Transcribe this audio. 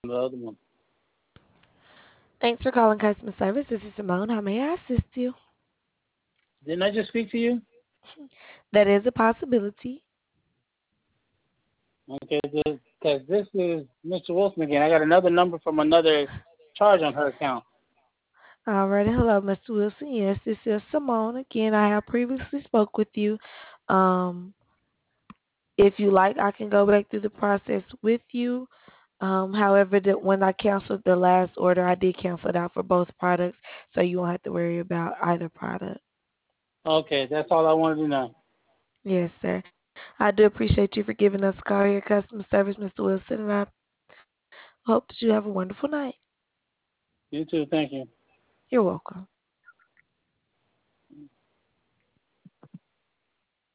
the other one. Thanks for calling customer service. This is Simone. How may I assist you? Didn't I just speak to you? That is a possibility. Okay, because this is Mr. Wilson again. I got another number from another charge on her account. Alrighty, hello, Mr. Wilson. Yes, this is Simone. Again, I have previously spoke with you. Um, if you like, I can go back through the process with you. However, when I canceled the last order, I did cancel it out for both products, so you won't have to worry about either product. Okay, that's all I wanted to know. Yes, sir. I do appreciate you for giving us a call here, customer service, Mr. Wilson, and I hope that you have a wonderful night. You too. Thank you. You're welcome.